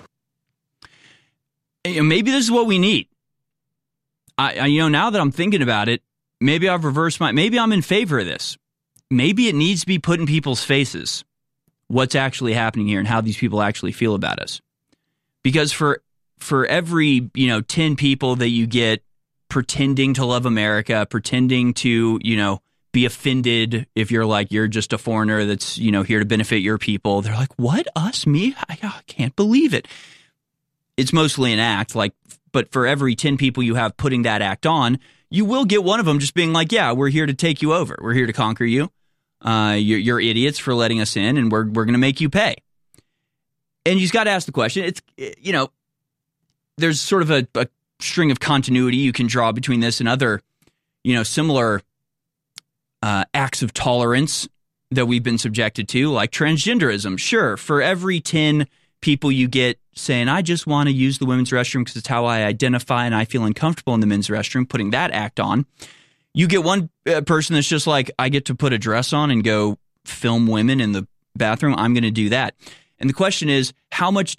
Maybe this is what we need. Now that I'm thinking about it, maybe I've reversed maybe I'm in favor of this. Maybe it needs to be put in people's faces what's actually happening here and how these people actually feel about us. Because for every, 10 people that you get pretending to love America, pretending to, be offended if you're just a foreigner that's, here to benefit your people, they're like, what? Us? Me? I can't believe it. It's mostly an act, but for every 10 people you have putting that act on, you will get one of them just being like, yeah, we're here to take you over. We're here to conquer you. You're idiots for letting us in, and we're going to make you pay. And you just got to ask the question. It's, there's sort of a string of continuity you can draw between this and other, similar acts of tolerance that we've been subjected to, like transgenderism. Sure, for every 10 people you get saying, I just want to use the women's restroom because it's how I identify and I feel uncomfortable in the men's restroom, putting that act on, you get one person that's just like, I get to put a dress on and go film women in the bathroom. I'm going to do that. And the question is, how much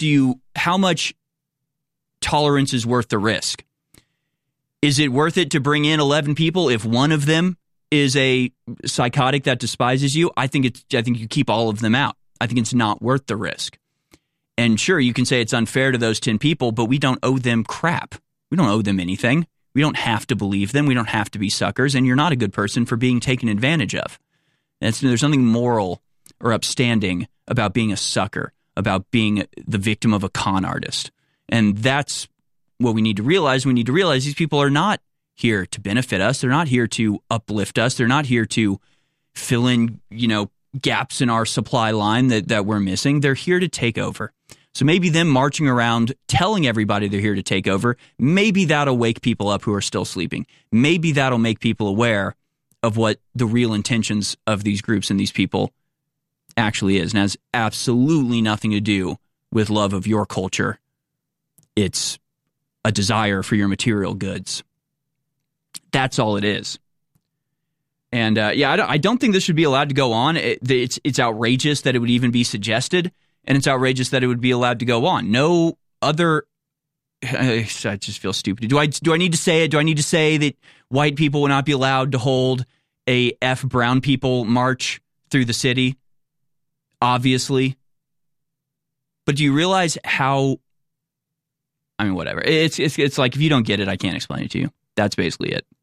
tolerance is worth the risk? Is it worth it to bring in 11 people if one of them is a psychotic that despises you? I think you keep all of them out. I think it's not worth the risk. And sure, you can say it's unfair to those 10 people, but we don't owe them crap. We don't owe them anything. We don't have to believe them. We don't have to be suckers. And you're not a good person for being taken advantage of. There's nothing moral or upstanding about being a sucker, about being the victim of a con artist. And that's what we need to realize. We need to realize these people are not here to benefit us. They're not here to uplift us. They're not here to fill in, gaps in our supply line that we're missing. They're here to take over. So maybe them marching around telling everybody they're here to take over, maybe that'll wake people up who are still sleeping. Maybe that'll make people aware of what the real intentions of these groups and these people actually is, and has absolutely nothing to do with love of your culture. It's a desire for your material goods. That's all it is. And I don't think this should be allowed to go on. It's outrageous that it would even be suggested, and it's outrageous that it would be allowed to go on. No other. I just feel stupid. Do I need to say it? Do I need to say that white people will not be allowed to hold a F brown people march through the city? Obviously. But do you realize how? I mean, whatever. It's like, if you don't get it, I can't explain it to you. That's basically it.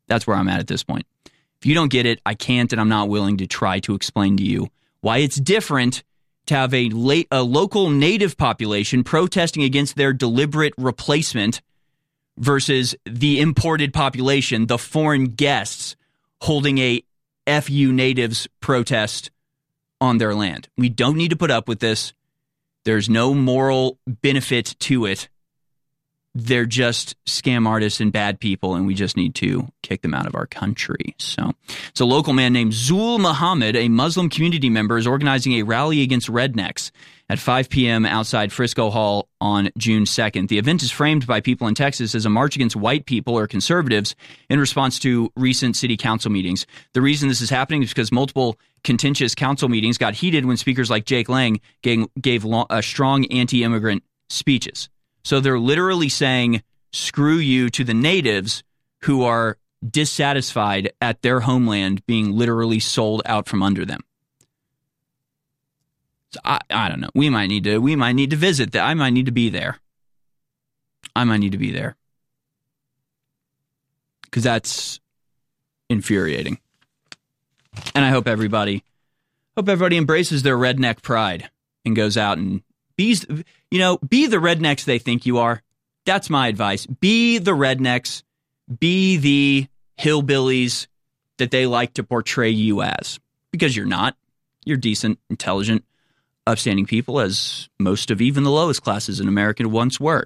That's where I'm at this point. If you don't get it, I can't, and I'm not willing to try to explain to you why it's different to have a local native population protesting against their deliberate replacement versus the imported population, the foreign guests, holding a FU natives protest on their land. We don't need to put up with this. There's no moral benefit to it. They're just scam artists and bad people, and we just need to kick them out of our country. So it's a local man named Zul Muhammad, a Muslim community member, is organizing a rally against rednecks at 5 p.m. outside Frisco Hall on June 2nd. The event is framed by people in Texas as a march against white people or conservatives in response to recent city council meetings. The reason this is happening is because multiple contentious council meetings got heated when speakers like Jake Lang gave strong anti-immigrant speeches. So they're literally saying, screw you to the natives who are dissatisfied at their homeland being literally sold out from under them. So I don't know. We might need to visit that. I might need to be there. Because that's infuriating. And I hope everybody embraces their redneck pride and goes out and be the rednecks they think you are. That's my advice. Be the rednecks. Be the hillbillies that they like to portray you as. Because you're not. You're decent, intelligent, upstanding people, as most of even the lowest classes in America once were.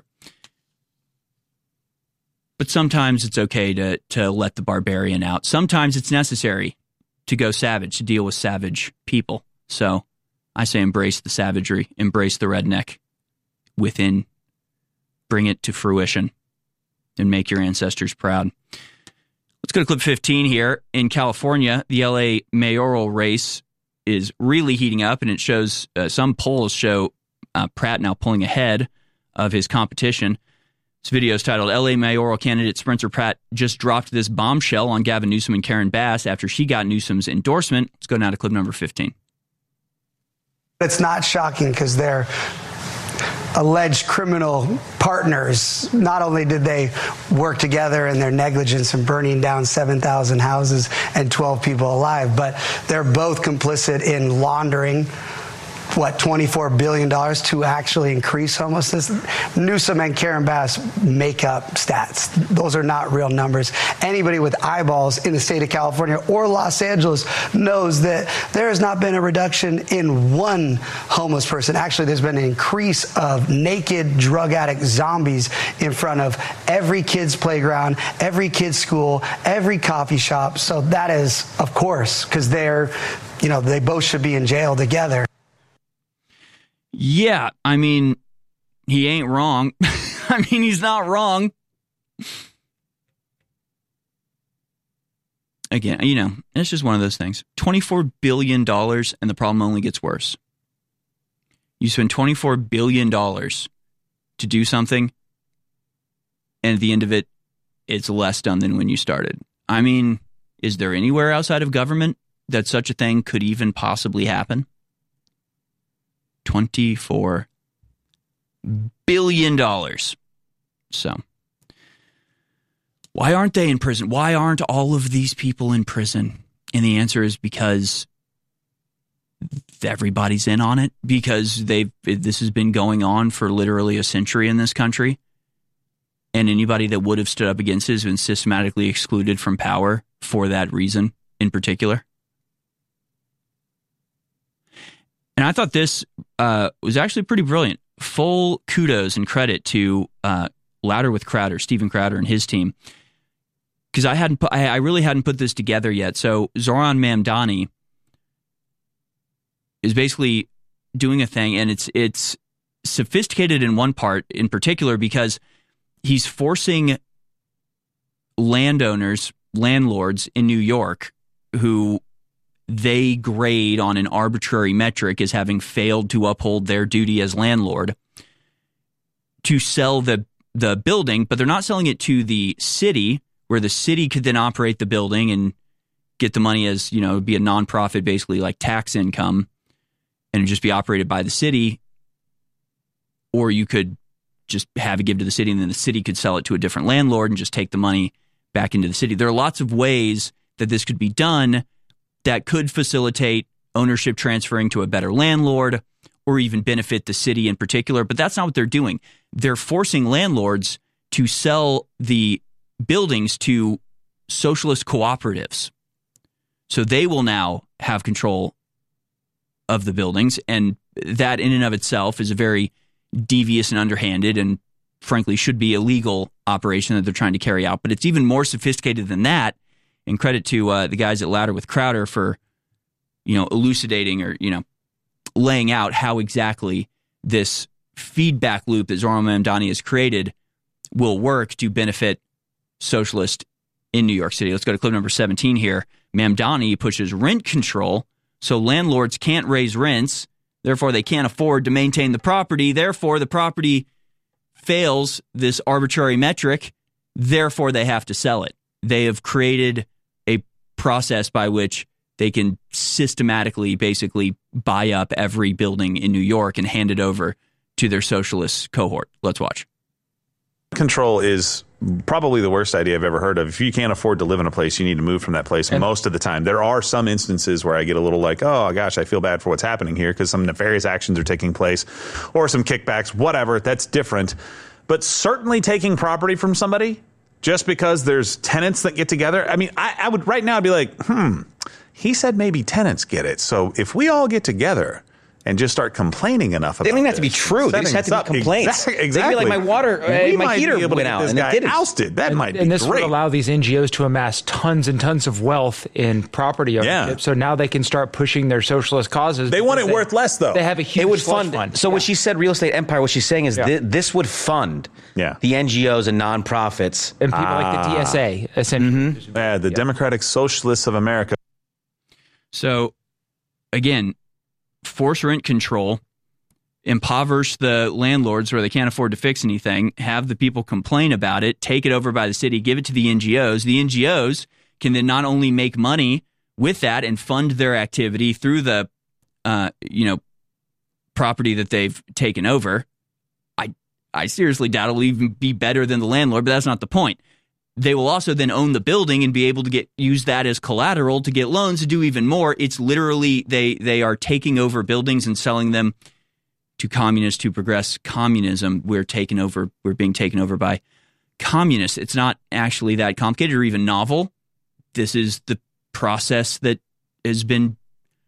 But sometimes it's okay to let the barbarian out. Sometimes it's necessary to go savage, to deal with savage people. So I say embrace the savagery, embrace the redneck within, bring it to fruition, and make your ancestors proud. Let's go to clip 15 here. In California, the LA mayoral race is really heating up, and it shows some polls show Pratt now pulling ahead of his competition. This video is titled, LA mayoral candidate Spencer Pratt just dropped this bombshell on Gavin Newsom and Karen Bass after she got Newsom's endorsement. Let's go now to clip number 15. It's not shocking because they're alleged criminal partners. Not only did they work together in their negligence in burning down 7,000 houses and 12 people alive, but they're both complicit in laundering $24 billion to actually increase homelessness. Newsom and Karen Bass make up stats. Those are not real numbers. Anybody with eyeballs in the state of California or Los Angeles knows that there has not been a reduction in one homeless person. Actually, there's been an increase of naked drug addict zombies in front of every kid's playground, every kid's school, every coffee shop. So that is, of course, because they both should be in jail together. Yeah, I mean, he ain't wrong. I mean, he's not wrong. Again, it's just one of those things. $24 billion, and the problem only gets worse. You spend $24 billion to do something, and at the end of it, it's less done than when you started. I mean, is there anywhere outside of government that such a thing could even possibly happen? $24 billion. So, why aren't they in prison? Why aren't all of these people in prison? And the answer is because everybody's in on it. Because this has been going on for literally a century in this country. And anybody that would have stood up against it has been systematically excluded from power for that reason in particular. And I thought this was actually pretty brilliant. Full kudos and credit to Louder with Crowder, Steven Crowder and his team, because I really hadn't put this together yet. So Zoran Mamdani is basically doing a thing, and it's sophisticated in one part in particular because he's forcing landlords in New York who they grade on an arbitrary metric as having failed to uphold their duty as landlord to sell the building, but they're not selling it to the city, where the city could then operate the building and get the money as, be a nonprofit, basically like tax income, and just be operated by the city. Or you could just have it give to the city, and then the city could sell it to a different landlord and just take the money back into the city. There are lots of ways that this could be done that could facilitate ownership transferring to a better landlord or even benefit the city in particular, but that's not what they're doing. They're forcing landlords to sell the buildings to socialist cooperatives. So they will now have control of the buildings, and that in and of itself is a very devious and underhanded and frankly should be illegal operation that they're trying to carry out. But it's even more sophisticated than that, and credit to the guys at Louder with Crowder for elucidating or laying out how exactly this feedback loop that Zoran Mamdani has created will work to benefit socialists in New York City. Let's go to clip number 17 here. Mamdani pushes rent control, so landlords can't raise rents, therefore they can't afford to maintain the property, therefore the property fails this arbitrary metric, therefore they have to sell it. They have created a process by which they can systematically basically buy up every building in New York and hand it over to their socialist cohort. Let's watch. Control is probably the worst idea I've ever heard of. If you can't afford to live in a place, you need to move from that place most of the time. There are some instances where I get a little like, oh, gosh, I feel bad for what's happening here because some nefarious actions are taking place or some kickbacks, whatever. That's different. But certainly taking property from somebody just because there's tenants that get together. I mean, I would right now be like, he said maybe tenants get it. So if we all get together and just start complaining enough about it. They don't even have to be true. They just have to be complaints. Exactly. They'd be like, my heater went out, and it didn't. Ousted. That might be great. And this would allow these NGOs to amass tons and tons of wealth in property ownership. Yeah. So now they can start pushing their socialist causes. They want it worth less, though. They have a huge it would fund. So when she said real estate empire, what she's saying is this would fund the NGOs and nonprofits. And people like the DSA, essentially. Yeah, the Democratic Socialists of America. So, again, force rent control, impoverish the landlords where they can't afford to fix anything, have the people complain about it, take it over by the city, give it to the NGOs. The NGOs can then not only make money with that and fund their activity through the, property that they've taken over. I seriously doubt it'll even be better than the landlord, but that's not the point. They will also then own the building and be able to use that as collateral to get loans to do even more. It's literally they are taking over buildings and selling them to communists to progress communism. We're being taken over by communists. It's not actually that complicated or even novel. This is the process that has been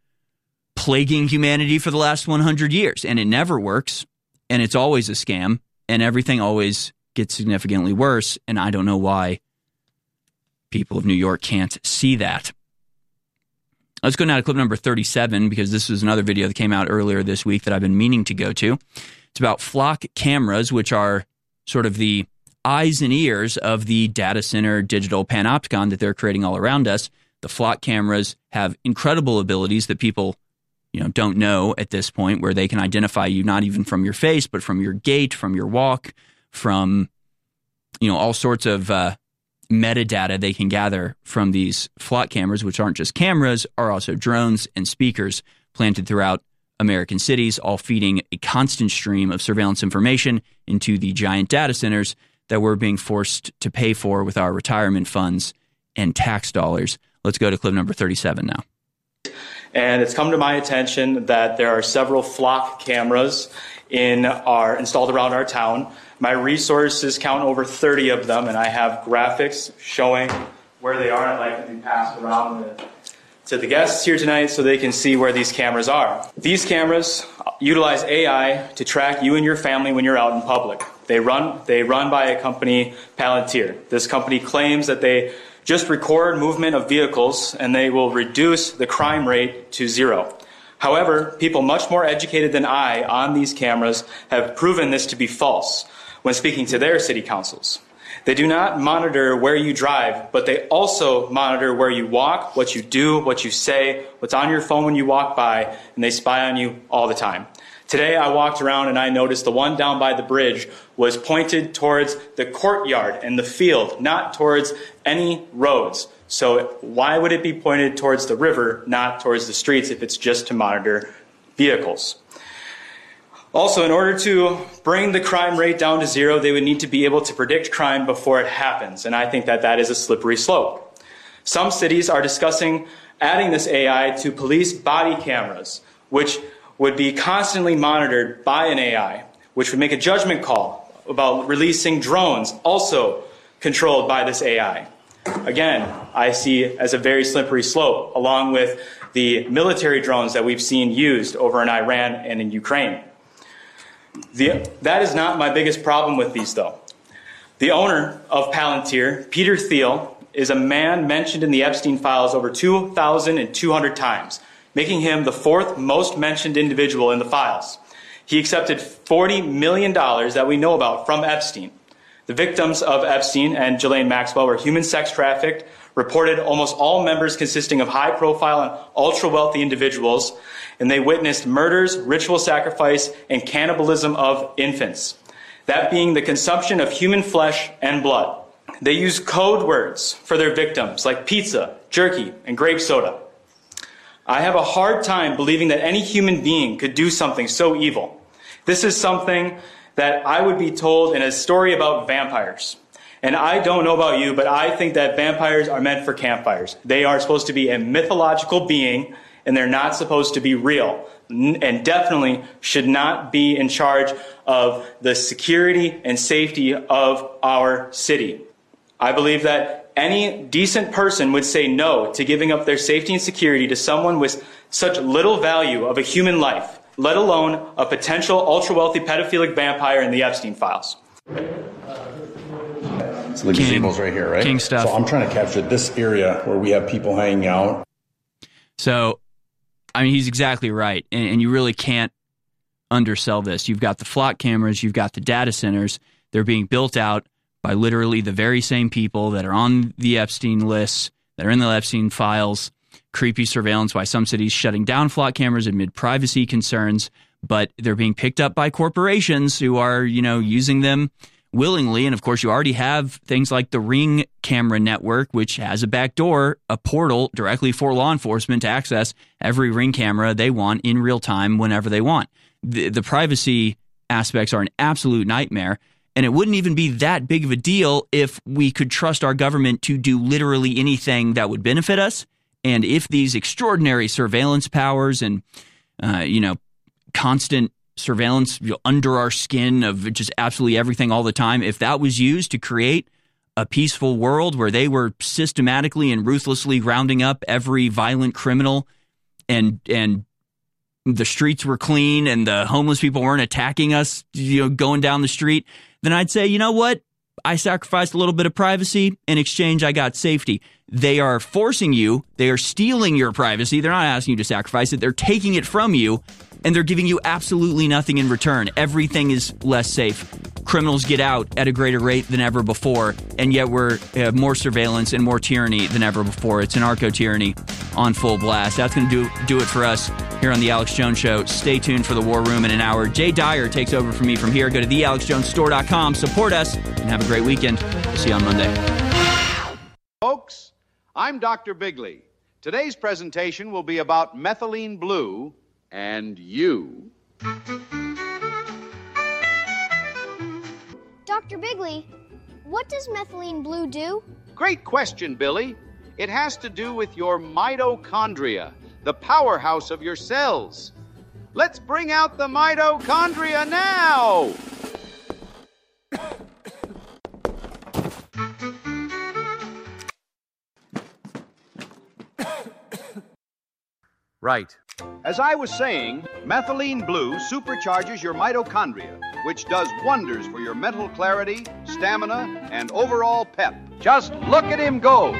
plaguing humanity for the last 100 years, and it never works, and it's always a scam, and everything always gets significantly worse, and I don't know why people of New York can't see that. Let's go now to clip number 37, because this was another video that came out earlier this week that I've been meaning to go to. It's about flock cameras, which are sort of the eyes and ears of the data center digital panopticon that they're creating all around us. The flock cameras have incredible abilities that people don't know at this point, where they can identify you not even from your face, but from your gait, from your walk, from all sorts of metadata they can gather from these flock cameras, which aren't just cameras, are also drones and speakers planted throughout American cities, all feeding a constant stream of surveillance information into the giant data centers that we're being forced to pay for with our retirement funds and tax dollars. Let's go to clip number 37 now. And it's come to my attention that there are several flock cameras installed around our town. My resources count over 30 of them, and I have graphics showing where they are. I'd like to be passed around to the guests here tonight so they can see where these cameras are. These cameras utilize AI to track you and your family when you're out in public. They run by a company, Palantir. This company claims that they just record movement of vehicles and they will reduce the crime rate to zero. However, people much more educated than I on these cameras have proven this to be false when speaking to their city councils. They do not monitor where you drive, but they also monitor where you walk, what you do, what you say, what's on your phone when you walk by, and they spy on you all the time. Today I walked around and I noticed the one down by the bridge was pointed towards the courtyard and the field, not towards any roads. So why would it be pointed towards the river, not towards the streets, if it's just to monitor vehicles? Also, in order to bring the crime rate down to zero, they would need to be able to predict crime before it happens. And I think that that is a slippery slope. Some cities are discussing adding this AI to police body cameras, which would be constantly monitored by an AI, which would make a judgment call about releasing drones, also controlled by this AI. Again, I see as a very slippery slope, along with the military drones that we've seen used over in Iran and in Ukraine. That is not my biggest problem with these, though. The owner of Palantir, Peter Thiel, is a man mentioned in the Epstein files over 2,200 times, making him the fourth most mentioned individual in the files. He accepted $40 million that we know about from Epstein. The victims of Epstein and Ghislaine Maxwell were human sex trafficked, reported almost all members consisting of high-profile and ultra-wealthy individuals, and they witnessed murders, ritual sacrifice, and cannibalism of infants, that being the consumption of human flesh and blood. They used code words for their victims, like pizza, jerky, and grape soda. I have a hard time believing that any human being could do something so evil. This is something that I would be told in a story about vampires. And I don't know about you, but I think that vampires are meant for campfires. They are supposed to be a mythological being, and they're not supposed to be real, and definitely should not be in charge of the security and safety of our city. I believe that any decent person would say no to giving up their safety and security to someone with such little value of a human life, let alone a potential ultra-wealthy pedophilic vampire in the Epstein files. So the gazebo's right here, right? King stuff. So I'm trying to capture this area where we have people hanging out. So, I mean, he's exactly right. And you really can't undersell this. You've got the flock cameras, you've got the data centers. They're being built out by literally the very same people that are on the Epstein lists, that are in the Epstein files. Creepy surveillance by some cities shutting down flock cameras amid privacy concerns, but they're being picked up by corporations who are, using them willingly. And of course, you already have things like the Ring camera network, which has a backdoor, a portal directly for law enforcement to access every Ring camera they want in real time whenever they want. The privacy aspects are an absolute nightmare. And it wouldn't even be that big of a deal if we could trust our government to do literally anything that would benefit us. And if these extraordinary surveillance powers and, constant surveillance under our skin of just absolutely everything all the time, if that was used to create a peaceful world where they were systematically and ruthlessly rounding up every violent criminal and the streets were clean and the homeless people weren't attacking us, going down the street, then I'd say, you know what? I sacrificed a little bit of privacy. In exchange, I got safety. They are forcing you. They are stealing your privacy. They're not asking you to sacrifice it. They're taking it from you, and they're giving you absolutely nothing in return. Everything is less safe. Criminals get out at a greater rate than ever before, and yet we're more surveillance and more tyranny than ever before. It's anarcho-tyranny on full blast. That's going to do it for us here on The Alex Jones Show. Stay tuned for the War Room in an hour. Jay Dyer takes over from me from here. Go to thealexjonesstore.com. Support us, and have a great weekend. We'll see you on Monday. Folks, I'm Dr. Bigley. Today's presentation will be about methylene blue and you. Dr. Bigley, what does methylene blue do? Great question, Billy. It has to do with your mitochondria, the powerhouse of your cells. Let's bring out the mitochondria now! Right. As I was saying, methylene blue supercharges your mitochondria, which does wonders for your mental clarity, stamina, and overall pep. Just look at him go!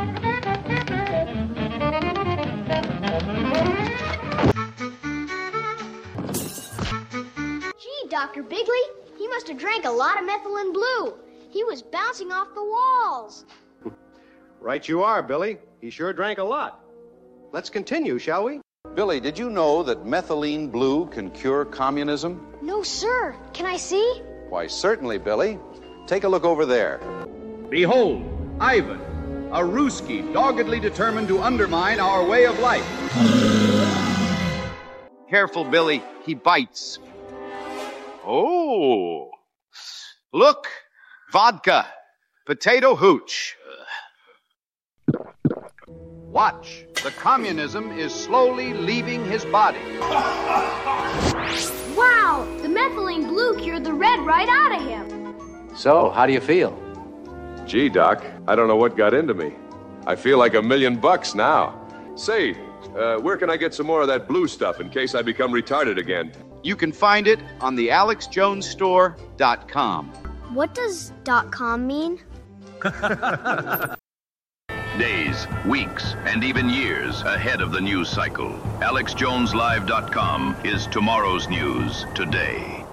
Gee, Dr. Bigley, he must have drank a lot of methylene blue. He was bouncing off the walls. Right you are, Billy. He sure drank a lot. Let's continue, shall we? Billy, did you know that methylene blue can cure communism? No, sir. Can I see? Why, certainly, Billy. Take a look over there. Behold, Ivan, a Ruski doggedly determined to undermine our way of life. Careful, Billy. He bites. Oh. Look, vodka, potato hooch. Watch, the communism is slowly leaving his body. Wow, the methylene blue cured the red right out of him. So, how do you feel? Gee, Doc, I don't know what got into me. I feel like $1 million now. Say, where can I get some more of that blue stuff in case I become retarded again? You can find it on the AlexJonesStore.com. What does .com mean? Days, weeks, and even years ahead of the news cycle. AlexJonesLive.com is tomorrow's news today.